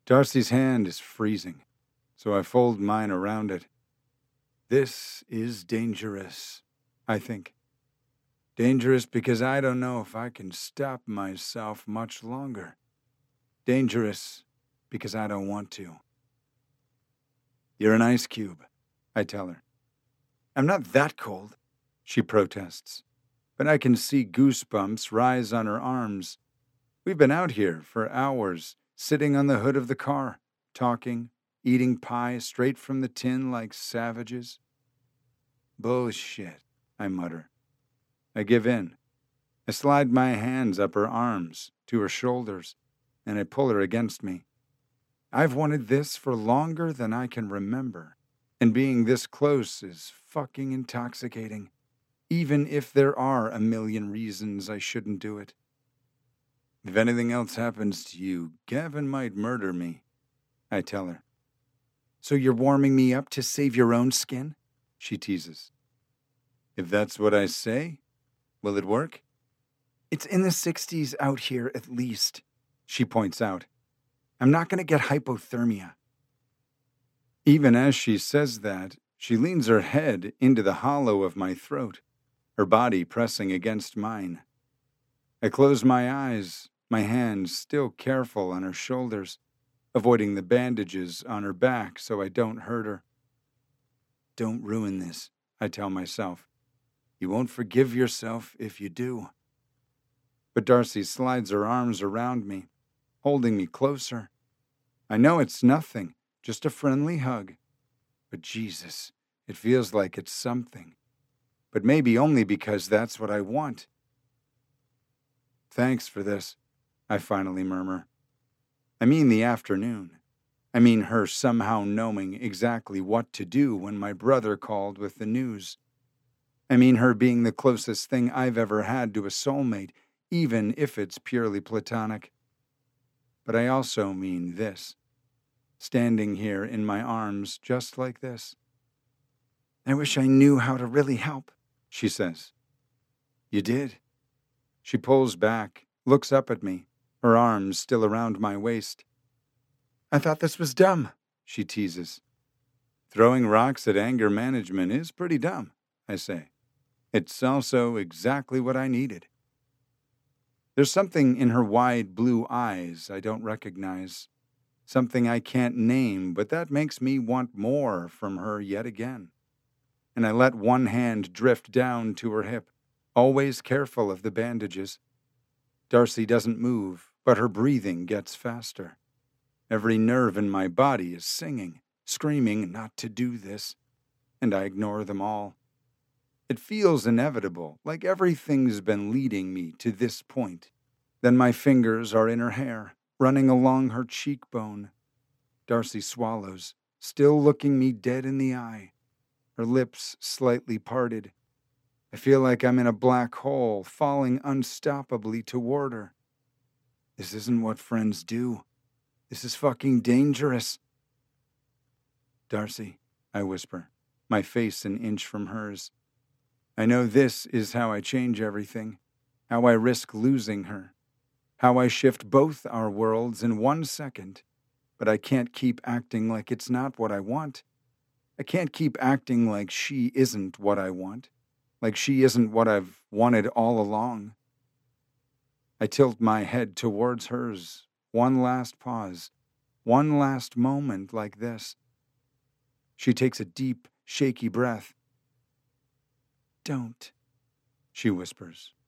Darcy's hand is freezing, so I fold mine around it. This is dangerous, I think. Dangerous because I don't know if I can stop myself much longer. Dangerous because I don't want to. You're an ice cube, I tell her. I'm not that cold, she protests, but I can see goosebumps rise on her arms. We've been out here for hours, sitting on the hood of the car, talking, eating pie straight from the tin like savages. Bullshit, I mutter. I give in. I slide my hands up her arms, to her shoulders, and I pull her against me. I've wanted this for longer than I can remember, and being this close is fucking intoxicating, even if there are a million reasons I shouldn't do it. If anything else happens to you, Gavin might murder me, I tell her. So you're warming me up to save your own skin? She teases. If that's what I say, will it work? It's in the 60s out here at least, she points out. I'm not going to get hypothermia. Even as she says that, she leans her head into the hollow of my throat, her body pressing against mine. I close my eyes, my hands still careful on her shoulders, avoiding the bandages on her back so I don't hurt her. Don't ruin this, I tell myself. You won't forgive yourself if you do. But Darcy slides her arms around me, holding me closer. I know it's nothing, just a friendly hug. But Jesus, it feels like it's something. But maybe only because that's what I want. Thanks for this, I finally murmur. I mean the afternoon. I mean her somehow knowing exactly what to do when my brother called with the news. I mean her being the closest thing I've ever had to a soulmate, even if it's purely platonic. But I also mean this, standing here in my arms just like this. I wish I knew how to really help, she says. You did. She pulls back, looks up at me, her arms still around my waist. I thought this was dumb, she teases. Throwing rocks at anger management is pretty dumb, I say. It's also exactly what I needed. There's something in her wide blue eyes I don't recognize, something I can't name, but that makes me want more from her yet again. And I let one hand drift down to her hip, always careful of the bandages. Darcy doesn't move, but her breathing gets faster. Every nerve in my body is singing, screaming not to do this, and I ignore them all. It feels inevitable, like everything's been leading me to this point. Then my fingers are in her hair, running along her cheekbone. Darcy swallows, still looking me dead in the eye, her lips slightly parted. I feel like I'm in a black hole, falling unstoppably toward her. This isn't what friends do. This is fucking dangerous. Darcy, I whisper, my face an inch from hers. I know this is how I change everything, how I risk losing her, how I shift both our worlds in 1 second, but I can't keep acting like it's not what I want. I can't keep acting like she isn't what I want, like she isn't what I've wanted all along. I tilt my head towards hers, one last pause, one last moment like this. She takes a deep, shaky breath. Don't, she whispers.